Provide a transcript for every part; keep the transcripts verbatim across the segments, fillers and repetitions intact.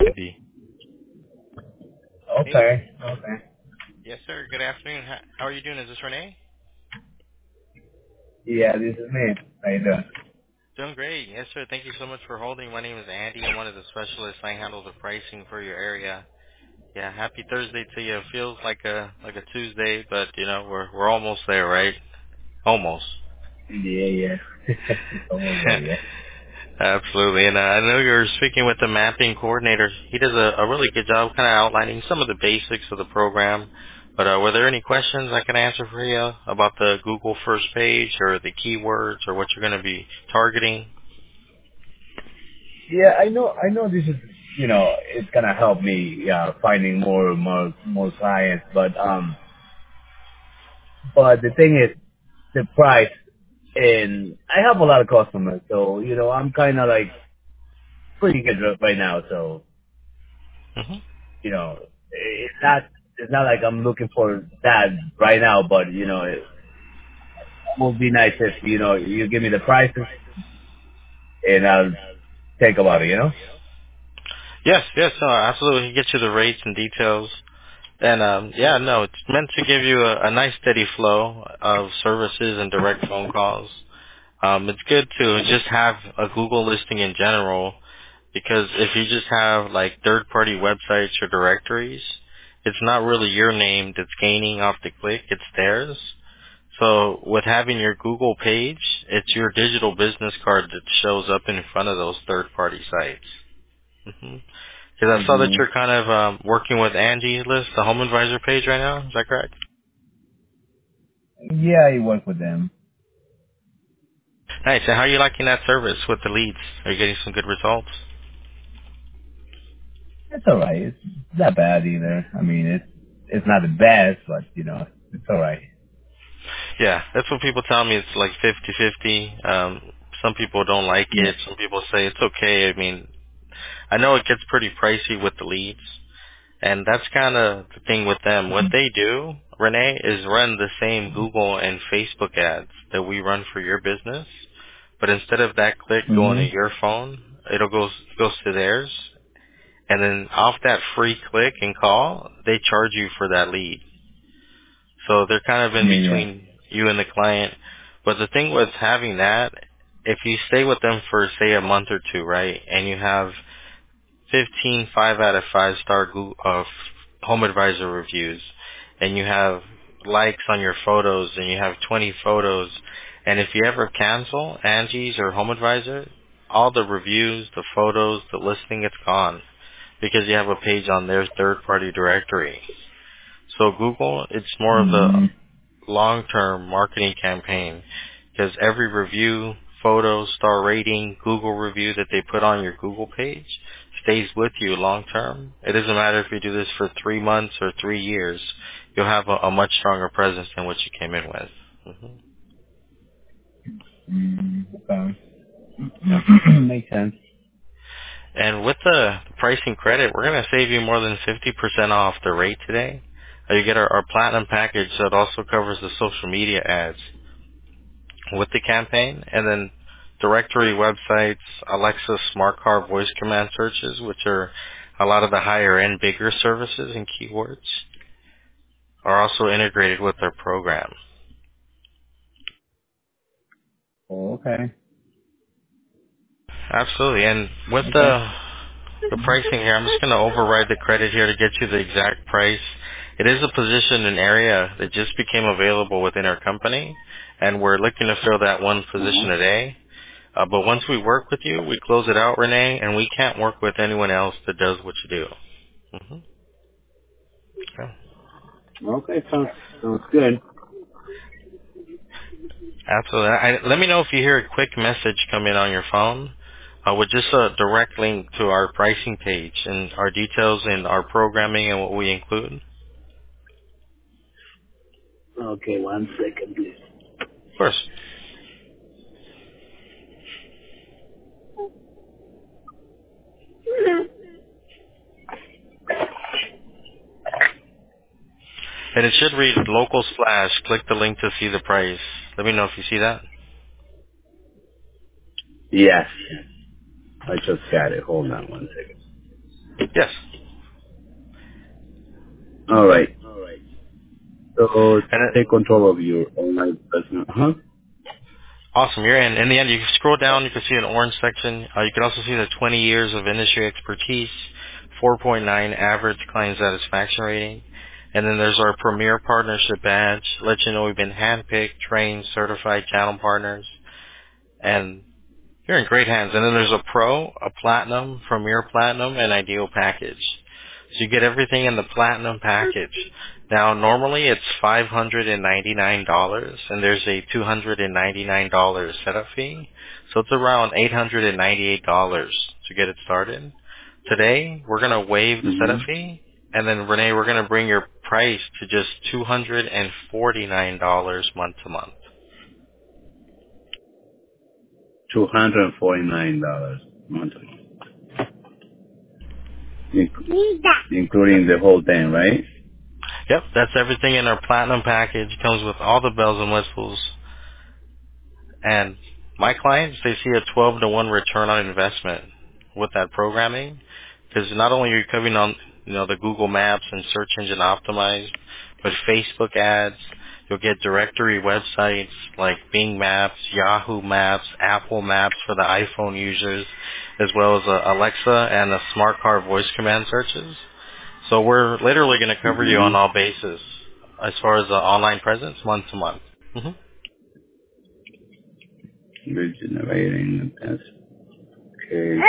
The Hey, Okay. Okay. yes, sir. Good afternoon. How, how are you doing? Is this Renee? Yeah, this is me. How you doing? Doing great. Yes, sir. Thank you so much for holding. My name is Andy. I'm one of the specialists. I handle the pricing for your area. Yeah, happy Thursday to you. It feels like a like a Tuesday, but you know we're we're almost there, right? Almost. Yeah, yeah. It's almost there, yeah. Absolutely. And uh, I know you're speaking with the mapping coordinator. He does a, a really good job kind of outlining some of the basics of the program. But uh, were there any questions I can answer for you about the Google first page or the keywords or what you're going to be targeting? Yeah, I know. I know this is, you know, it's gonna help me, yeah, finding more, more, more clients. But um, but the thing is, the price, and I have a lot of customers, so you know, I'm kind of like pretty good right now. So hmm you know, it's not, it's not like I'm looking for that right now. But you know, it would be nice if you know you give me the prices and I'll think about it. You know. Yes, yes, no, absolutely. He gets you the rates and details. And um, yeah, no, it's meant to give you a, a nice steady flow of services and direct phone calls. Um, it's good to just have a Google listing in general because if you just have like third-party websites or directories, it's not really your name that's gaining off the click, it's theirs. So with having your Google page, it's your digital business card that shows up in front of those third-party sites. Because I saw that hmm you're kind of um, working with Angie List, the Home Advisor page right now. Is that correct? Yeah, I work with them. Nice. And how are you liking that service with the leads? Are you getting some good results? It's all right. It's not bad either. I mean, it's it's not the best, but you know, it's all right. Yeah, that's what people tell me. It's like fifty-fifty. Um, some people don't like Yeah. it. Some people say it's okay. I mean, I know it gets pretty pricey with the leads, and that's kind of the thing with them. What they do, Renee, is run the same Google and Facebook ads that we run for your business, but instead of that click going hmm to your phone, it'll go goes to theirs, and then off that free click and call, they charge you for that lead. So they're kind of in Yeah, yeah. between you and the client. But the thing with having that, if you stay with them for say a month or two, right, and you have fifteen five out of five star Google, uh, Home Advisor reviews, and you have likes on your photos, and you have twenty photos, and if you ever cancel Angie's or Home Advisor, all the reviews, the photos, the listing, it's gone because you have a page on their third party directory. So Google, it's more of the hmm long-term marketing campaign because every review, photo, star rating, Google review that they put on your Google page stays with you long-term. It doesn't matter if you do this for three months or three years. You'll have a, a much stronger presence than what you came in with. hmm mm Okay. Makes sense. And with the pricing credit, we're going to save you more than fifty percent off the rate today. Uh, You get our, our platinum package that also covers the social media ads with the campaign, and then directory websites, Alexa smart car voice command searches, which are a lot of the higher end, bigger services and keywords, are also integrated with their program. Oh, okay. Absolutely. And with Okay. the the pricing here, I'm just going to override the credit here to get you the exact price. It is a position, an area that just became available within our company, and we're looking to fill that one position Uh-huh. today. Uh, but once we work with you, we close it out, Renee, and we can't work with anyone else that does what you do. hmm Okay. Okay, sounds sounds good. Absolutely. I, let me know if you hear a quick message come in on your phone uh, with just a direct link to our pricing page and our details and our programming and what we include. Of Okay, one second, please. course. And it should read local slash. Click the link to see the price. Let me know if you see that. Yes, I just got it. Hold on one second. Yes. All right. So And it, take control of your online personal. Huh? awesome. You're in. In the end, you can scroll down. You can see an orange section. Uh, you can also see the twenty years of industry expertise, four point nine average client satisfaction rating. And then there's our premier partnership badge. Let you know we've been handpicked, trained, certified channel partners. And you're in great hands. And then there's a pro, a platinum, premier platinum, and ideal package. So you get everything in the platinum package. Now, normally it's five hundred ninety-nine dollars, and there's a two hundred ninety-nine dollars setup fee. So it's around eight hundred ninety-eight dollars to get it started. Today, we're going to waive the Mm-hmm. setup fee, and then Renee, we're going to bring your price to just two hundred forty-nine dollars month to month. Two hundred forty-nine dollars monthly, Inc- including the whole thing, right? Yep, that's everything in our platinum package. Comes with all the bells and whistles. And my clients, they see a twelve to one return on investment with that programming, because not only are you covering on, you know, the Google Maps and search engine optimized, but Facebook ads. You'll get directory websites like Bing Maps, Yahoo Maps, Apple Maps for the iPhone users, as well as uh, Alexa and the smart car voice command searches. So we're literally going to cover you Mm-hmm. on all bases as far as the online presence month to month. hmm You're generating that's okay.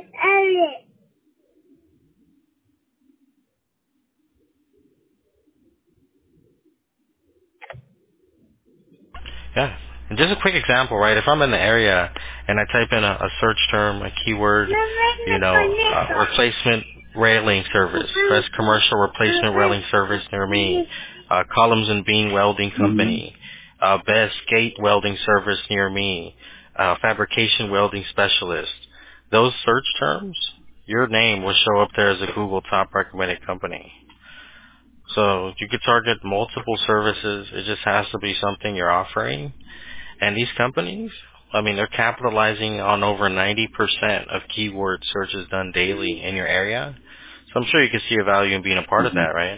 Yeah. And just a quick example, right? If I'm in the area and I type in a, a search term, a keyword, you know, uh, replacement railing service, best commercial replacement railing service near me, uh, columns and beam welding Mm-hmm. company, uh, best gate welding service near me, uh, fabrication welding specialist. Those search terms, your name will show up there as a Google top recommended company. So you could target multiple services. It just has to be something you're offering. And these companies, I mean, they're capitalizing on over ninety percent of keyword searches done daily in your area. So I'm sure you can see a value in being a part of Mm-hmm. that, right?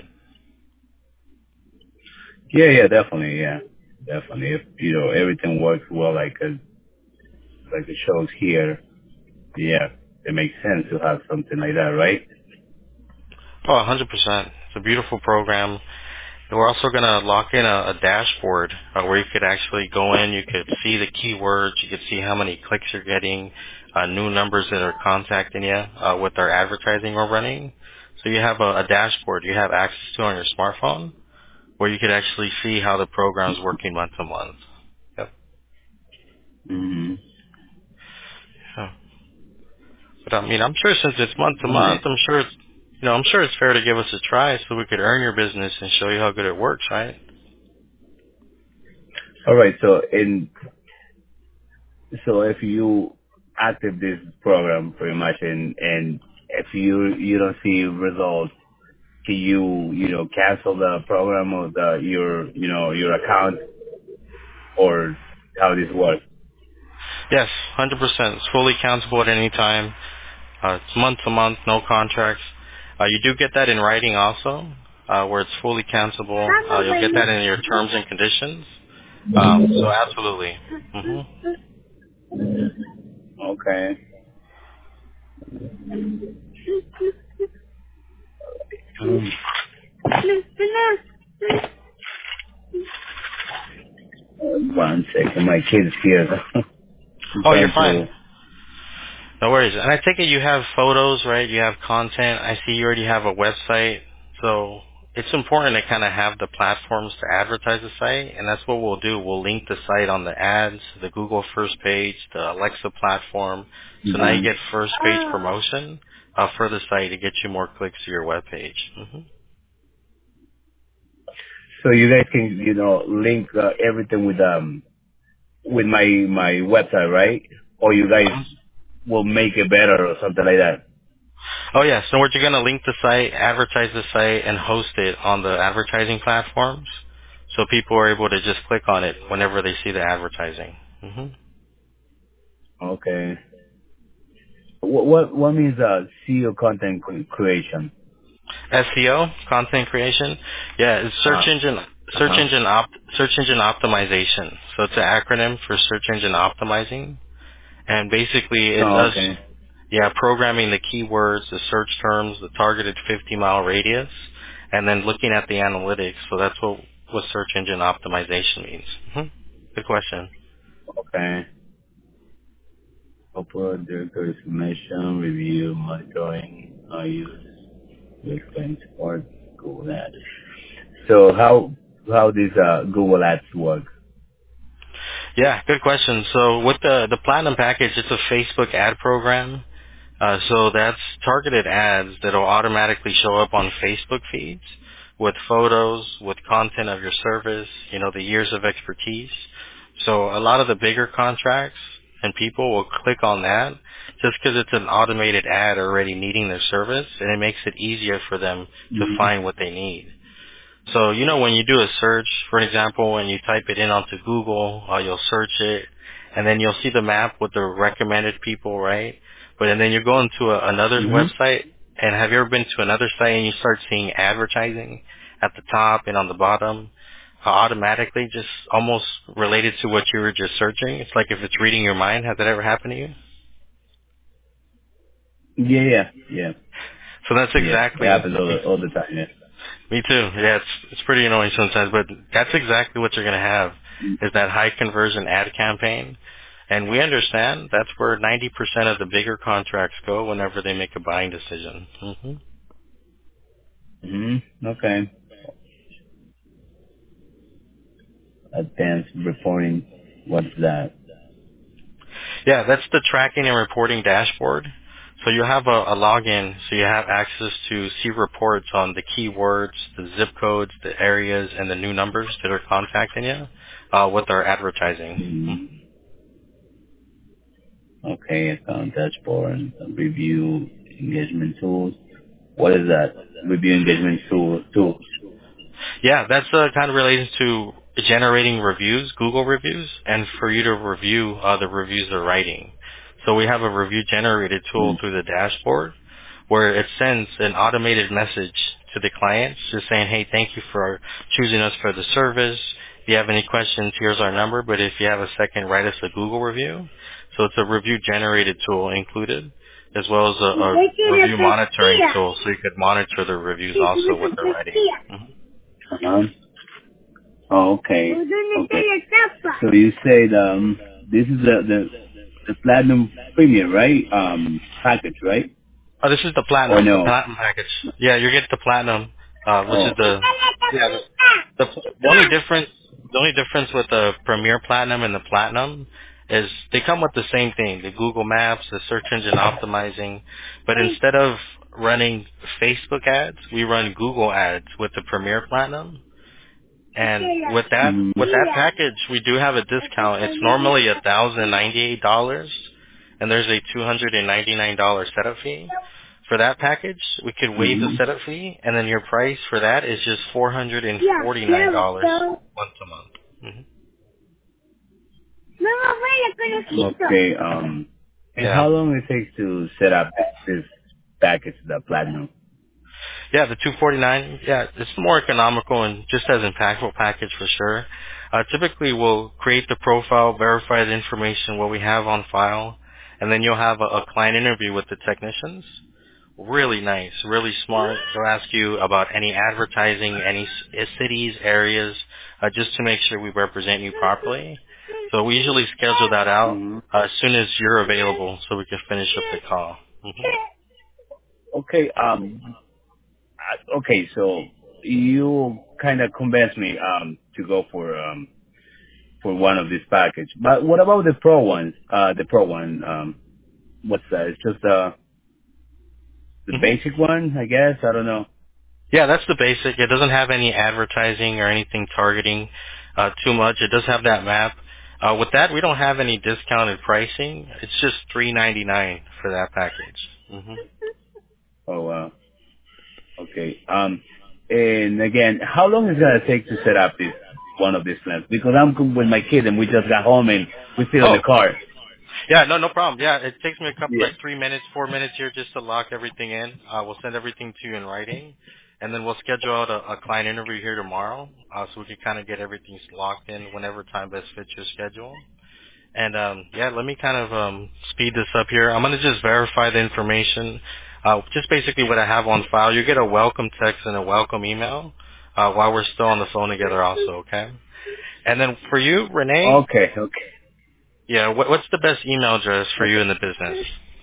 Yeah, yeah, definitely, yeah, definitely. If you know everything works well, like uh, like it shows here, yeah, it makes sense to have something like that, right? Oh, one hundred percent. It's a beautiful program. And we're also going to lock in a, a dashboard uh, where you could actually go in, you could see the keywords, you could see how many clicks you're getting, uh, new numbers that are contacting you uh, with our advertising we're running. So you have a, a dashboard you have access to on your smartphone where you could actually see how the program's working month to month. Yep. Mm-hmm. Yeah. But I mean, I'm sure since it's month to All right. month, I'm sure it's, you know, I'm sure it's fair to give us a try so we could earn your business and show you how good it works, right? All right. So in so if you active this program pretty much, and and if you you don't see results, can you you know cancel the program or the your you know your account, or how this works? Yes, one hundred percent. It's fully countable at any time. Uh, it's month to month, no contracts. Uh, you do get that in writing also, uh, where it's fully countable. Uh, you'll get that in your terms and conditions. Um, so absolutely. hmm Okay. Um, one second, my kid's here. I'm Oh, you're trying fine. to. No worries. And I take it you have photos, right? You have content. I see you already have a website. So it's important to kind of have the platforms to advertise the site. And that's what we'll do. We'll link the site on the ads, the Google first page, the Alexa platform. So now you Mhm. get first page promotion uh, for the site to get you more clicks to your web page. hmm So you guys can you know link uh, everything with um with my my website, right? Or you guys will make it better or something like that. Oh, yeah. So we're going to link the site, advertise the site, and host it on the advertising platforms. So people are able to just click on it whenever they see the advertising. hmm Okay. What what, what means uh, S E O content cre- creation? S E O, content creation. Yeah, it's search Uh engine search huh. engine op search engine optimization. So it's an acronym for search engine optimizing, and basically it's Oh, us, okay. yeah, programming the keywords, the search terms, the targeted fifty mile radius, and then looking at the analytics. So that's what what search engine optimization means. hmm Good question. Okay. Upload directory information, review, monitoring, I use explain support Google Ads. So how how these uh, Google Ads work? Yeah, good question. So with the the platinum package, it's a Facebook ad program. Uh, so that's targeted ads that'll automatically show up on Facebook feeds with photos, with content of your service, you know, the years of expertise. So a lot of the bigger contracts and people will click on that just because it's an automated ad already needing their service, and it makes it easier for them to Mm-hmm. find what they need. So, you know, when you do a search, for example, when you type it in onto Google, uh, you'll search it, and then you'll see the map with the recommended people, right? But and then you go into a, another Mm-hmm. website, and have you ever been to another site and you start seeing advertising at the top and on the bottom, uh, automatically, just almost related to what you were just searching? It's like if it's reading your mind. Has that ever happened to you? Yeah, yeah, yeah, So that's yeah. It exactly happens all the, all the time. Yeah. Me too. Yeah, it's it's pretty annoying sometimes, but that's exactly what you're going to have is that high conversion ad campaign. And we understand that's where ninety percent of the bigger contracts go whenever they make a buying decision. hmm Mm-hmm. Okay. Advanced reporting. What's that? Yeah, that's the tracking and reporting dashboard. So you have a, a login, so you have access to see reports on the keywords, the zip codes, the areas, and the new numbers that are contacting you uh, with our advertising. Mhm. Mm-hmm. Okay, account dashboard, review engagement tools. What is that? Review engagement tool, tools. Yeah, that's uh, kind of related to generating reviews, Google reviews, and for you to review uh, the reviews they're writing. So we have a review generated tool Mm. through the dashboard where it sends an automated message to the clients just saying, hey, thank you for choosing us for the service. If you have any questions, here's our number. But if you have a second, write us a Google review. So it's a review generated tool included, as well as a, a review monitoring tool so you could monitor the reviews also what they're writing. Mhm. Uh-huh. Oh, okay. Okay. So you said um, this is the, the the platinum premium, right? Um, package, right? Oh, this is the Or platinum, the no? platinum package. Yeah, you get the platinum, uh, which Oh. is the yeah. The, the the only difference, the only difference with the Premier Platinum and the Platinum is they come with the same thing: the Google Maps, the search engine optimizing. But instead of running Facebook ads, we run Google ads with the Premier Platinum. And with that Mm, with that package, we do have a discount. It's normally a thousand ninety eight dollars, and there's a two hundred and ninety nine dollar setup fee. For that package, we could waive the mm-hmm. setup fee, and then your price for that is just four hundred and forty nine dollars once a month. hmm Okay. Um, and Yeah. how long it takes to set up this package, the platinum? Yeah, the two forty nine. Yeah, it's more economical and just as impactful package for sure. Uh, typically, we'll create the profile, verify the information, what we have on file, and then you'll have a, a client interview with the technicians. Really nice, really smart. They'll ask you about any advertising, any s- cities, areas, uh, just to make sure we represent you properly. So we usually schedule that out Mm-hmm. uh, as soon as you're available, so we can finish up the call. hmm Okay. Um. I- Okay. So you kind of convinced me um to go for um for one of this package. But what about the pro ones? Uh, the pro one. Um, what's that? It's just uh the hmm basic one, I guess. I don't know. Yeah, that's the basic. It doesn't have any advertising or anything targeting uh, too much. It does have that map. Uh, with that, we don't have any discounted pricing. It's just three ninety nine for that package. hmm Oh, uh, okay. Um, and again, how long is it gonna take to set up this one of these plans? Because I'm with my kid and we just got home and we sit on Oh, the car. Yeah, no, no problem. Yeah, it takes me a couple, Yeah. like three minutes, four minutes here just to lock everything in. Uh, we'll send everything to you in writing, and then we'll schedule out a, a client interview here tomorrow, uh, so we can kind of get everything locked in whenever time best fits your schedule. And um, yeah, let me kind of um, speed this up here. I'm gonna just verify the information, uh, just basically what I have on file. You get a welcome text and a welcome email uh, while we're still on the phone together, also. Okay. And then for you, Renee, Okay. Okay. yeah, what, what's the best email address for you Okay. in the business?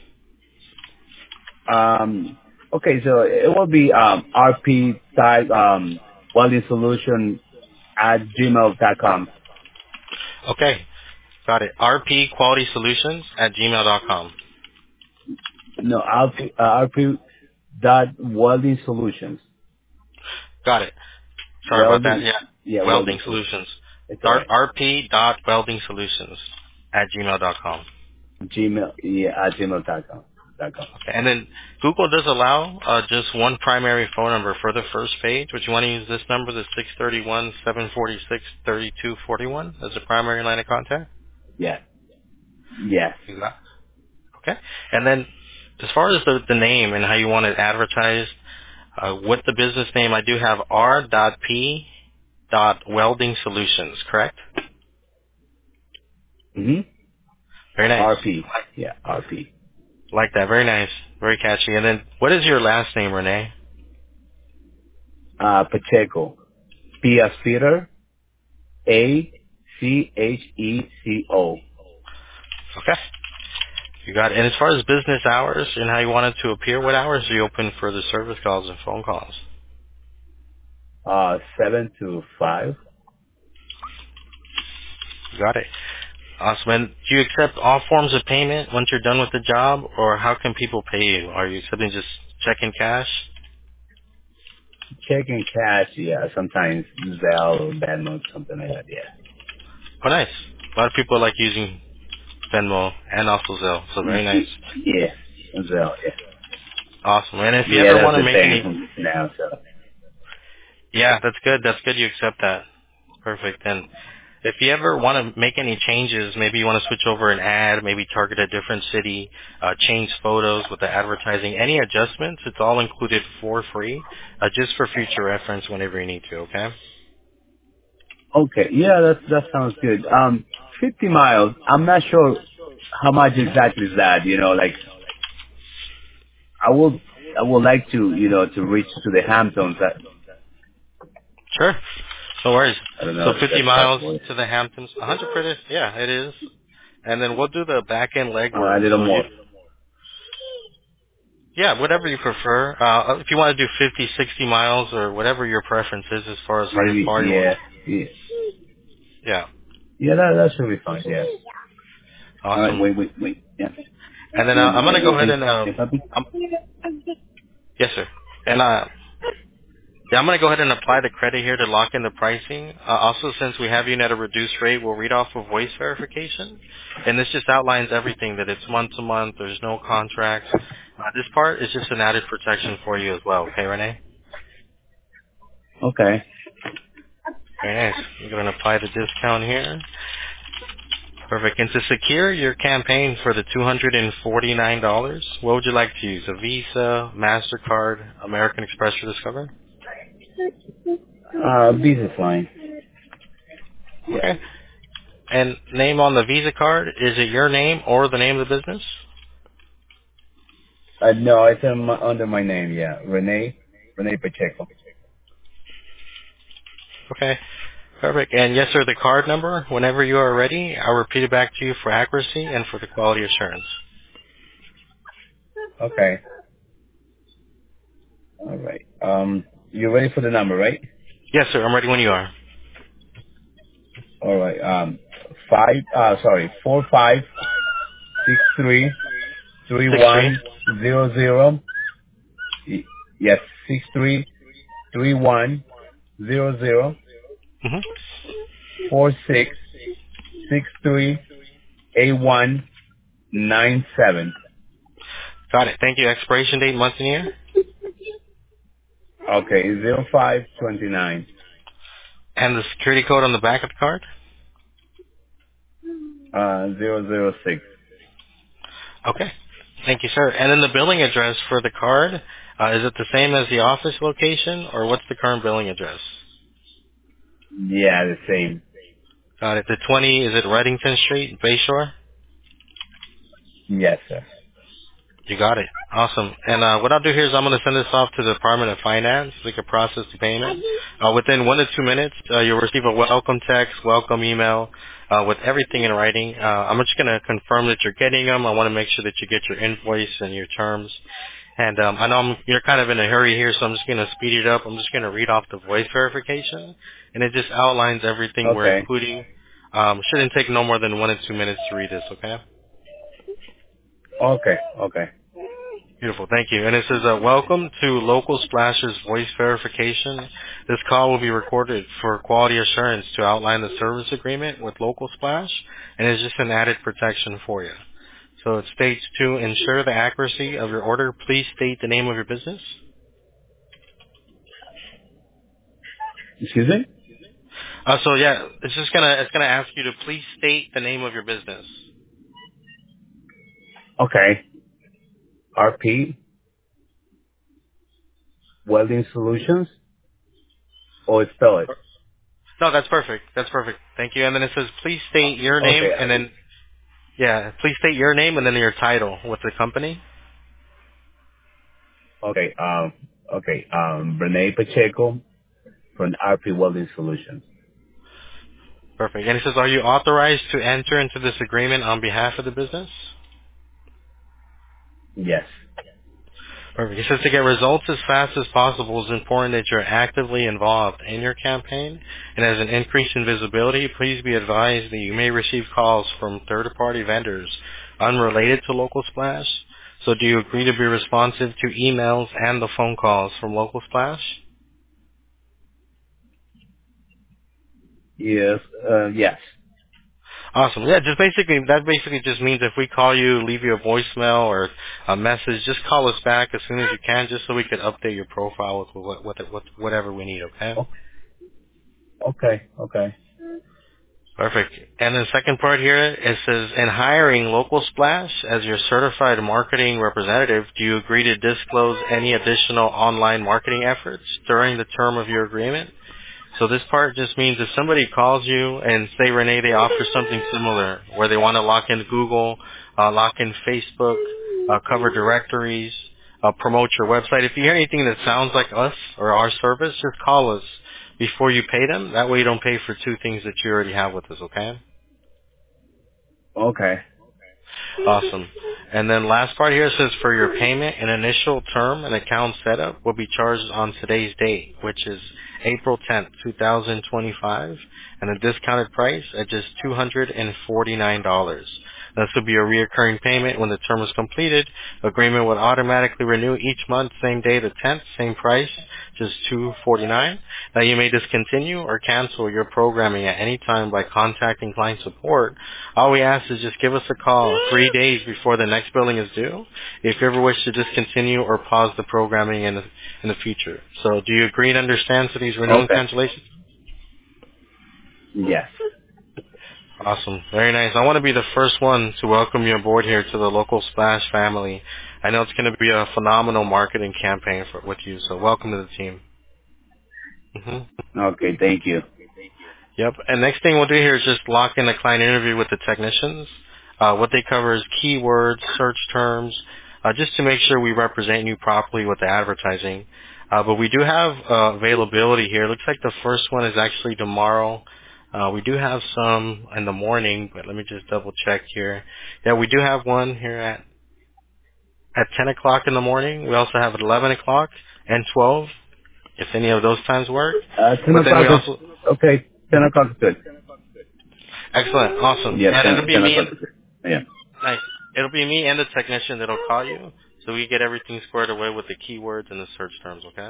Um. Okay. So it will be um R P type um welding solution at gmail dot com. Okay, got it. R P Quality Solutions at gmail dot com. No, R P uh, R P dot welding solutions. Got it. Sorry about that. Welding. Yeah, Yeah, Welding welding solutions. Solutions. It's R- alright. rp dot welding solutions at gmail dot com. Gmail. Yeah, at gmail dot com. Dot com. Okay. And then Google does allow uh, just one primary phone number for the first page. Would you want to use this number, the six three one, seven four six, three two four one, as a primary line of contact? Yeah. Yes. You got it. Okay. And then as far as the, the name and how you want it advertised, uh, with the business name, I do have R P Welding Solutions, correct? Mhm. Very nice. R P. Yeah, R P. Like that. Very nice. Very catchy. And then what is your last name, Renee? Uh, Pacheco. P as Peter. A C H E C O. Okay. You got it. And as far as business hours and how you want it to appear, what hours are you open for the service calls and phone calls? Uh, seven to five. You got it. Awesome. And do you accept all forms of payment once you're done with the job, or how can people pay you? Are you accepting just check and cash? Checking cash. Yeah, sometimes Zelle or Venmo, something like that. Yeah. Oh, nice. A lot of people like using Venmo and also Zelle, so very nice. Yeah. Zelle. Yeah. Awesome. And if you Yeah, ever that's want to the make any, thing now. So. yeah, that's good. That's good. You accept that. Perfect. And if you ever want to make any changes, maybe you want to switch over an ad, maybe target a different city, uh, change photos with the advertising, any adjustments, it's all included for free, uh, just for future reference whenever you need to, okay? Okay. Yeah, that that sounds good. Um, fifty miles. I'm not sure how much hmm exactly is that. You know, like I would I would like to you know to reach to the Hamptons. I, Sure. No worries. I don't So know if fifty that's miles possible. to the Hamptons, one hundred pretty, yeah, it is. And then we'll do the back end Uh, legwork. a little So you, more. yeah, whatever you prefer. Uh, if you want to do fifty, sixty miles or whatever your preference is as far as how Maybe. far you want. Yeah. Yeah. Yeah. Yeah. That that should be fine. Yeah. All right. Awesome. Wait. Wait. Wait. Yeah. And then uh, I'm gonna go ahead Hey, and hey, um, puppy. um yes sir. And uh, yeah, I'm gonna go ahead and apply the credit here to lock in the pricing. Uh, also, since we have you at a reduced rate, we'll read off a voice verification, and this just outlines everything that it's month to month. There's no contract. Uh, this part is just an added protection for you as well. Okay, Renee. Okay. Very nice. I'm gonna apply the discount here. Perfect. And to secure your campaign for the two hundred forty-nine dollars, what would you like to use? A Visa, MasterCard, American Express, or Discover? Uh, Visa fine. Yeah. Okay. And name on the Visa card, is it your name or the name of the business? Uh, no, it's um, under my name. Yeah. Renee. Renee Pacheco. Okay. Perfect. And yes, sir, the card number, whenever you are ready, I'll repeat it back to you for accuracy and for the quality assurance. Okay. All right. Um, you ready for the number, right? Yes, sir, I'm ready when you are. All right. Um, five. Uh, sorry. Four five six three three Six three. one zero zero. Y- Yes, six three three one zero zero Mm-hmm. four six six three eight one nine seven. Got it. Thank you. Expiration date, month and year, Okay, zero five twenty nine. and the security code on the back of the card. Uh, zero zero six. Okay. Thank you, sir. And then the billing address for the card, uh, is it the same as the office location, or what's the current billing address? Yeah, the same. Got it. The twenty, is it Reddington Street, Bayshore? Yes, sir. You got it. Awesome. And uh, what I'll do here is I'm going to send this off to the Department of Finance so they can process the payment. Uh, within one to two minutes, uh, you'll receive a welcome text, welcome email uh, with everything in writing. Uh, I'm just going to confirm that you're getting them. I want to make sure that you get your invoice and your terms. And um, I know I'm, you're kind of in a hurry here, so I'm just going to speed it up. I'm just going to read off the voice verification, and it just outlines everything we're Okay. including. Um, shouldn't take no more than one to two minutes to read this, okay? Okay. Okay. Beautiful. Thank you. And it says, uh, welcome to Local Splash's voice verification. This call will be recorded for quality assurance to outline the service agreement with Local Splash, and it's just an added protection for you. So it states to ensure the accuracy of your order, please state the name of your business. Excuse me? Uh, so yeah, it's just gonna, it's gonna ask you to please state the name of your business. Okay. R P Welding Solutions, or spell it. No, that's perfect. That's perfect. Thank you. And then it says, please state your name, Okay. and then, yeah, please state your name and then your title with the company. Okay. Um. Okay. Um. Rene Pacheco from R P Welding Solutions. Perfect. And it says, are you authorized to enter into this agreement on behalf of the business? Yes. Perfect. It says to get results as fast as possible, it's important that you're actively involved in your campaign. And as an increase in visibility, please be advised that you may receive calls from third-party vendors unrelated to Local Splash. So do you agree to be responsive to emails and the phone calls from Local Splash? Yes. Uh. Yes. Awesome. Yeah, just basically, that basically just means if we call you, leave you a voicemail or a message, just call us back as soon as you can just so we can update your profile with what, what, what, whatever we need, okay? Oh, okay. Okay. Perfect. And the second part here, it says, in hiring Local Splash as your certified marketing representative, do you agree to disclose any additional online marketing efforts during the term of your agreement? So this part just means if somebody calls you and say, Renee, they offer something similar where they want to lock in Google, uh, lock in Facebook, uh, cover directories, uh, promote your website. If you hear anything that sounds like us or our service, just call us before you pay them. That way you don't pay for two things that you already have with us, okay? Okay. Awesome. And then last part here says for your payment, an initial term and account setup will be charged on today's date, which is April tenth, twenty twenty-five, and a discounted price at just two hundred forty-nine dollars. This will be a reoccurring payment when the term is completed. Agreement would automatically renew each month, same day, the tenth, same price, just two hundred forty-nine dollars. Now you may discontinue or cancel your programming at any time by contacting client support. All we ask is just give us a call three days before the next billing is due if you ever wish to discontinue or pause the programming in the, in the future. So do you agree and understand to these renewal and Okay. cancellations? Yes. Awesome. Very nice. I want to be the first one to welcome you aboard here to the Local Splash family. I know it's going to be a phenomenal marketing campaign for, with you, so welcome to the team. hmm Okay. Thank you. Yep. And next thing we'll do here is just lock in a client interview with the technicians. Uh, what they cover is keywords, search terms, uh, just to make sure we represent you properly with the advertising. Uh, but we do have uh, availability here. It looks like the first one is actually tomorrow. Uh, we do have some in the morning, but let me just double check here. Yeah, we do have one here at, at ten o'clock in the morning. We also have at eleven o'clock and twelve, if any of those times work. Uh, ten But then we o'clock is also, okay. Ten Mhm. o'clock is good. Excellent, awesome. Yeah, And it'll ten, be ten me o'clock and is good. Yeah. nice. It'll be me and the technician that'll call you, so we get everything squared away with the keywords and the search terms. Okay.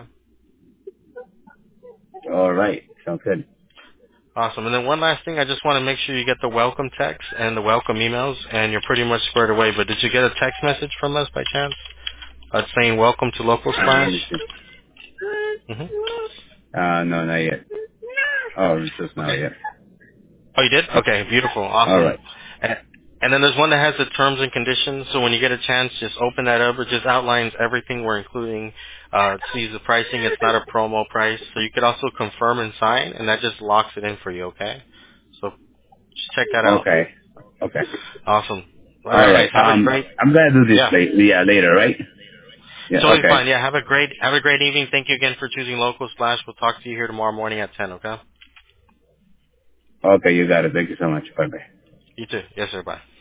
All right. Sounds good. Awesome. And then one last thing, I just want to make sure you get the welcome text and the welcome emails, and you're pretty much squared away. But did you get a text message from us by chance? Uh, saying welcome to Local Uh, let Splash. me see. Mm-hmm. Uh, no, not yet. Oh, it's just not Okay. yet. Oh, you did? Okay, beautiful, All awesome. right. And, And then there's one that has the terms and conditions. So when you get a chance, just open that up. It just outlines everything we're including. Uh, sees the pricing. It's not a promo price. So you could also confirm and sign, and that just locks it in for you. Okay. So just check that out. Okay. Okay. Awesome. Well, All right. anyways, have a Um, great. I'm gonna do this Yeah. late. Yeah, later, right? Yeah. Totally Okay. fine. Yeah. Have a great. Have a great evening. Thank you again for choosing Local Splash. We'll talk to you here tomorrow morning at ten. Okay. Okay, you got it. Thank you so much. Bye bye. You too. Yes, sir. Bye.